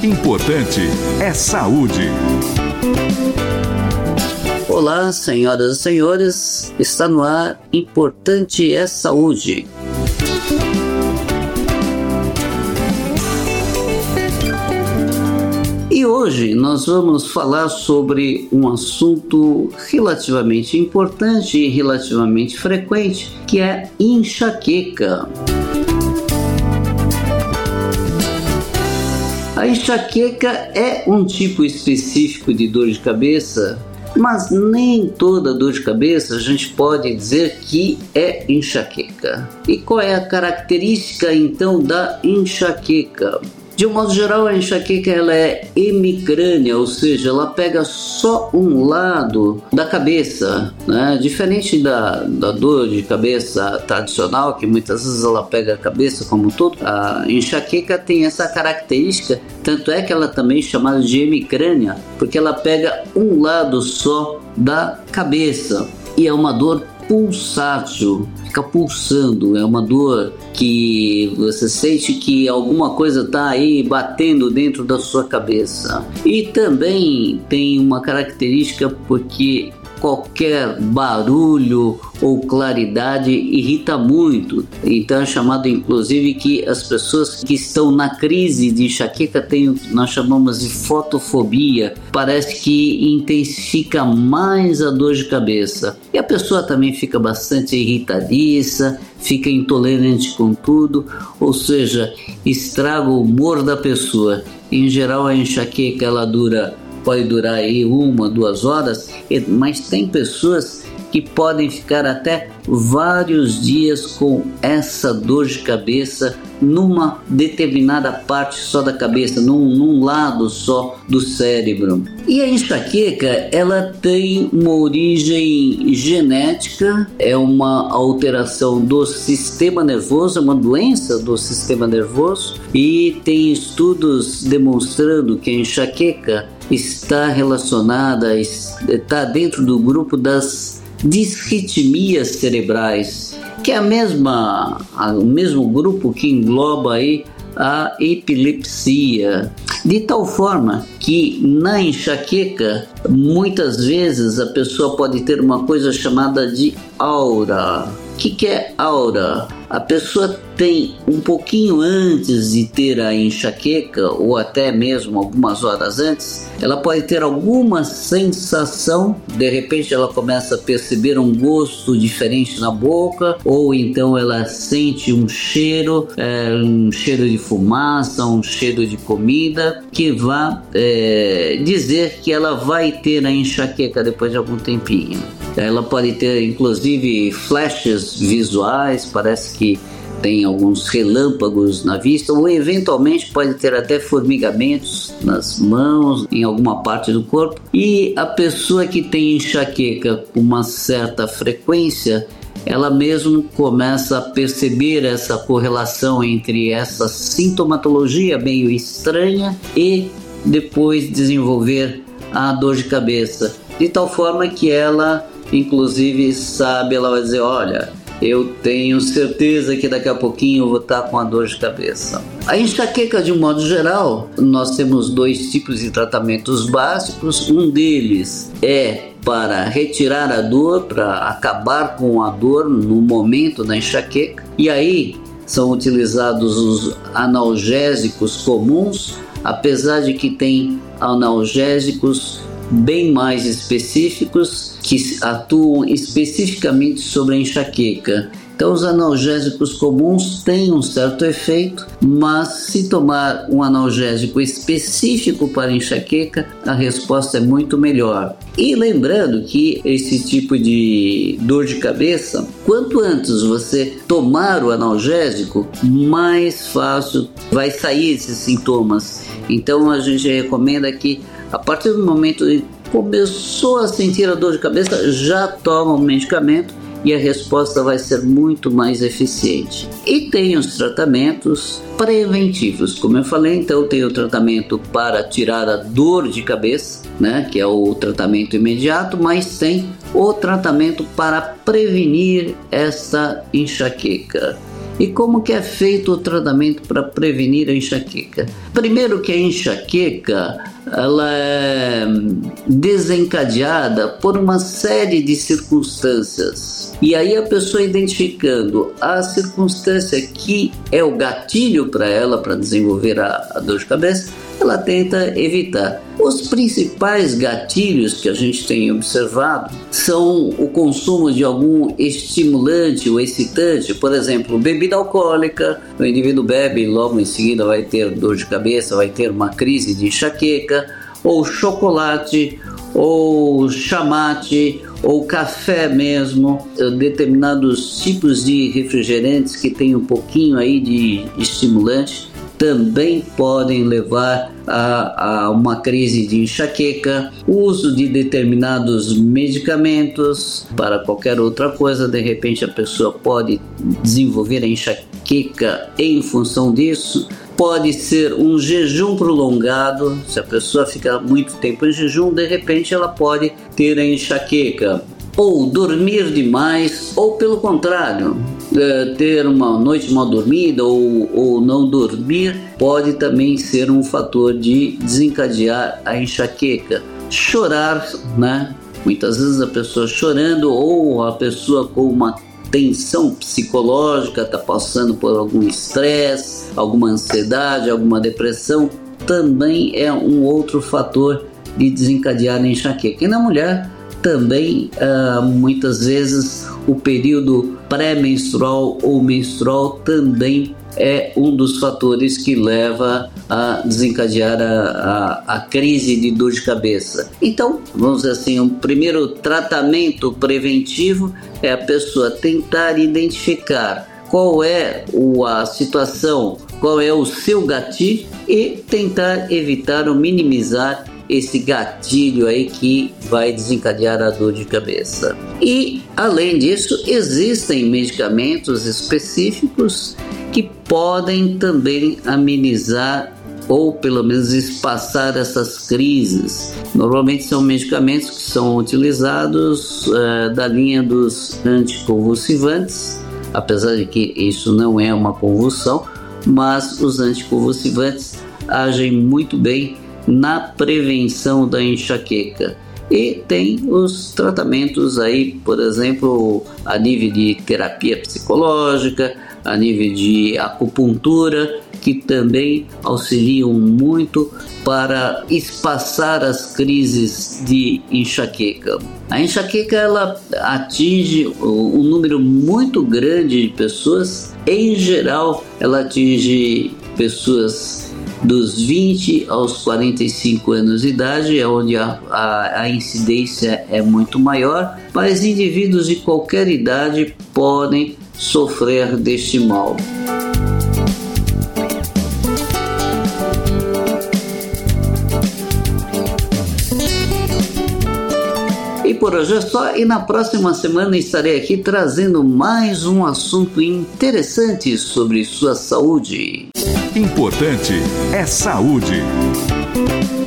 Importante é saúde. Olá, senhoras e senhores, está no ar Importante é Saúde. E hoje nós vamos falar sobre um assunto relativamente importante e relativamente frequente, que é enxaqueca. A enxaqueca é um tipo específico de dor de cabeça, mas nem toda dor de cabeça a gente pode dizer que é enxaqueca. E qual é a característica então da enxaqueca? De um modo geral, a enxaqueca ela é hemicrânea, ou seja, ela pega só um lado da cabeça, né? Diferente da dor de cabeça tradicional, que muitas vezes ela pega a cabeça como um todo, a enxaqueca tem essa característica, tanto é que ela também é chamada de hemicrânea, porque ela pega um lado só da cabeça e é uma dor pulsátil, fica pulsando, é uma dor que você sente que alguma coisa está aí batendo dentro da sua cabeça. E também tem uma característica porque qualquer barulho ou claridade irrita muito. Então é chamado inclusive que as pessoas que estão na crise de enxaqueca têm, nós chamamos de fotofobia. Parece que intensifica mais a dor de cabeça. E a pessoa também fica bastante irritadiça, fica intolerante com tudo, ou seja, estraga o humor da pessoa. Em geral a enxaqueca ela pode durar aí 1-2 horas, mas tem pessoas que podem ficar até vários dias com essa dor de cabeça numa determinada parte só da cabeça, num lado só do cérebro. E a enxaqueca, ela tem uma origem genética, é uma alteração do sistema nervoso, é uma doença do sistema nervoso, e tem estudos demonstrando que a enxaqueca está relacionada, está dentro do grupo das disritmias cerebrais, que é o mesmo grupo que engloba aí a epilepsia, de tal forma que na enxaqueca muitas vezes a pessoa pode ter uma coisa chamada de aura. O que é aura? A pessoa tem um pouquinho antes de ter a enxaqueca, ou até mesmo algumas horas antes, ela pode ter alguma sensação, de repente ela começa a perceber um gosto diferente na boca, ou então ela sente um cheiro de fumaça, um cheiro de comida, que vai dizer que ela vai ter a enxaqueca depois de algum tempinho. Ela pode ter inclusive flashes visuais, parece que tem alguns relâmpagos na vista, ou eventualmente pode ter até formigamentos nas mãos, em alguma parte do corpo. E a pessoa que tem enxaqueca com uma certa frequência, ela mesmo começa a perceber essa correlação entre essa sintomatologia meio estranha e depois desenvolver a dor de cabeça, de tal forma que ela inclusive sabe, ela vai dizer, olha, eu tenho certeza que daqui a pouquinho eu vou estar com a dor de cabeça. A enxaqueca, de um modo geral, nós temos 2 tipos de tratamentos básicos. Um deles é para retirar a dor, para acabar com a dor no momento da enxaqueca. E aí são utilizados os analgésicos comuns, apesar de que tem analgésicos bem mais específicos que atuam especificamente sobre a enxaqueca. Então os analgésicos comuns têm um certo efeito, mas se tomar um analgésico específico para enxaqueca, a resposta é muito melhor. E lembrando que esse tipo de dor de cabeça, quanto antes você tomar o analgésico, mais fácil vai sair esses sintomas. Então a gente recomenda que a partir do momento que começou a sentir a dor de cabeça, já toma o medicamento e a resposta vai ser muito mais eficiente. E tem os tratamentos preventivos, como eu falei. Então tem o tratamento para tirar a dor de cabeça, né, que é o tratamento imediato, mas tem o tratamento para prevenir esta enxaqueca. E como que é feito o tratamento para prevenir a enxaqueca? Primeiro que a enxaqueca ela é desencadeada por uma série de circunstâncias. E aí a pessoa identificando a circunstância que é o gatilho para ela, para desenvolver a dor de cabeça, ela tenta evitar. Os principais gatilhos que a gente tem observado são o consumo de algum estimulante ou excitante, por exemplo, bebida alcoólica. O indivíduo bebe e logo em seguida vai ter dor de cabeça, vai ter uma crise de enxaqueca, ou chocolate, ou chamate, ou café mesmo, determinados tipos de refrigerantes que tem um pouquinho aí de estimulante também podem levar a uma crise de enxaqueca. O uso de determinados medicamentos para qualquer outra coisa, de repente a pessoa pode desenvolver a enxaqueca em função disso. Pode ser um jejum prolongado, se a pessoa ficar muito tempo em jejum, de repente ela pode ter a enxaqueca. Ou dormir demais, ou pelo contrário, ter uma noite mal dormida ou não dormir pode também ser um fator de desencadear a enxaqueca. Chorar, né? Muitas vezes a pessoa chorando ou a pessoa com uma tensão psicológica, está passando por algum estresse, alguma ansiedade, alguma depressão, também é um outro fator de desencadear a enxaqueca. E na mulher também, muitas vezes, o período pré-menstrual ou menstrual também é um dos fatores que leva a desencadear a crise de dor de cabeça. Então, vamos dizer assim, o primeiro tratamento preventivo é a pessoa tentar identificar qual é a situação, qual é o seu gatilho e tentar evitar ou minimizar esse gatilho aí que vai desencadear a dor de cabeça. E, além disso, existem medicamentos específicos que podem também amenizar ou pelo menos espaçar essas crises. Normalmente são medicamentos que são utilizados da linha dos anticonvulsivantes, apesar de que isso não é uma convulsão, mas os anticonvulsivantes agem muito bem na prevenção da enxaqueca. E tem os tratamentos aí, por exemplo, a nível de terapia psicológica, a nível de acupuntura, que também auxiliam muito para espaçar as crises de enxaqueca. A enxaqueca ela atinge um número muito grande de pessoas. Em geral, ela atinge pessoas dos 20 aos 45 anos de idade, é onde a incidência é muito maior, mas indivíduos de qualquer idade podem sofrer deste mal. E por hoje é só, e na próxima semana estarei aqui trazendo mais um assunto interessante sobre sua saúde. Importante é saúde.